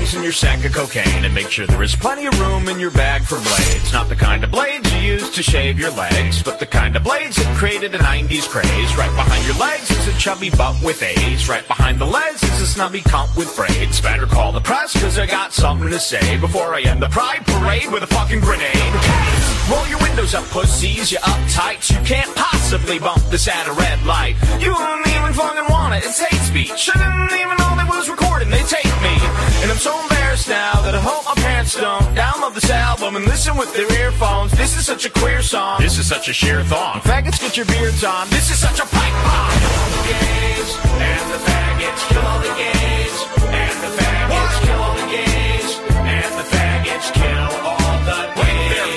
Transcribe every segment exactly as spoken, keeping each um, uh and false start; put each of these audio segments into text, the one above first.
bags and your sack of cocaine, and make sure there is plenty of room in your bag for blades. Not the kind of blades you use to shave your legs, but the kind of blades that created a nineties craze. Right behind your legs is a chubby butt with A's. Right behind the legs is a snubby cunt with braids. Better call the press, cause I got something to say before I end the pride parade with a fucking grenade. Roll your windows up, pussies, you uptights. You can't possibly bump this at a red light. You don't even fucking want it, it's hate speech. I didn't even know they was recording, they tape me. And I'm so embarrassed now that I hope my parents don't download this album and listen with their earphones. This is such a queer song, this is such a sheer thong. Faggots, get your beards on, this is such a pipe bomb. Kill all the gays, and the faggots, kill all the gays, and the faggots, kill all the gays, and the faggots, kill all the gays.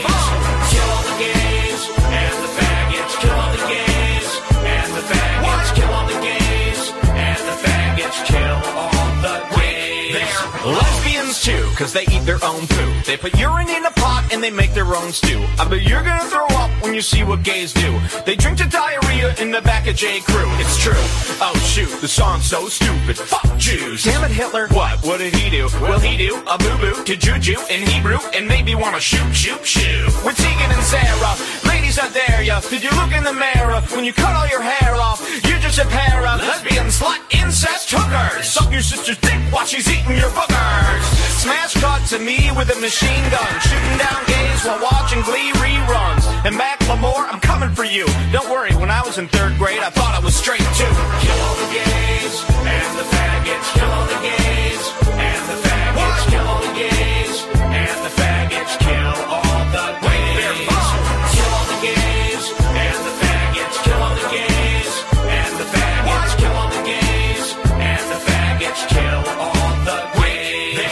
Kill all the gays, and the faggots, kill all the gays, and the faggots, kill all the gays, and the faggots, kill all the gays. They're lesbians too, cause they eat their own poo. They put urine in a pot and they make their own stew. I bet you're gonna throw up when you see what gays do. They drink to diarrhea in the back of J. Crew. It's true. Oh shoot, the song's so stupid. Fuck Jews. Damn it, Hitler. What? What did he do? Will he do a boo-boo to Juju in Hebrew and maybe wanna shoot, shoot, shoot? With Tegan and Sarah, ladies, I dare ya. Did you look in the mirror when you cut all your hair off? You're just a pair of lesbian slut incest hookers. Suck your sister's dick while she's eating your boogers. Smash cut to me with a machine gun, shooting down gays while watching Glee reruns. And Macklemore, I'm coming for you. Don't worry, when I was in third grade, I thought I was straight too. Kill all the gays, and the faggots, kill all the gays, and the faggots, kill all the gays, and the faggots, kill all the gays. Kill all the gays, and the faggots, kill all the gays, and the faggots, kill all the gays, and the faggots, kill all the gays.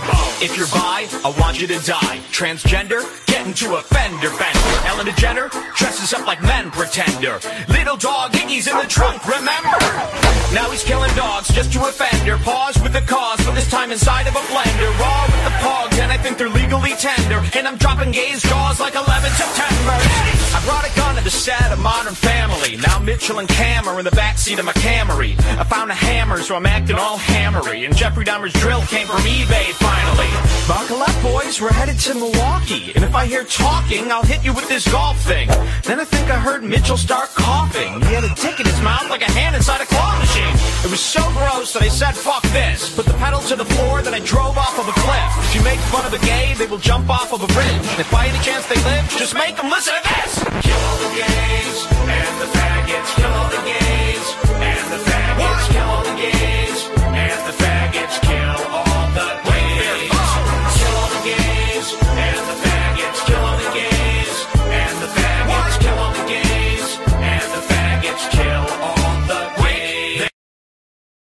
If you're bi, I want you to die. Transgender, get into a fender bender. Ellen DeGeneres dresses up like men pretender. Little dog Iggy's in the trunk, remember? Now he's killing dogs just to offend her. Pause with the cause, but this time inside of a blender. Raw with the pogs, and I think they're legally tender. And I'm dropping gays' jaws like eleven September. I brought a gun to the set of Modern Family. Now Mitchell and Cam are in the backseat of my Camry. I found a hammer, so I'm acting all hammery. And Jeffrey Dahmer's drill came from eBay finally. Buckle up, boys, we're headed to Milwaukee. And if I hear talking, I'll hit you with this golf thing. Then I think I heard Mitchell start coughing. He had a dick in his mouth like a hand inside a claw machine. It was so gross that I said, fuck this. Put the pedal to the floor, then I drove off of a cliff. If you make fun of a gay, they will jump off of a bridge. If by any chance they live, just make them listen to this.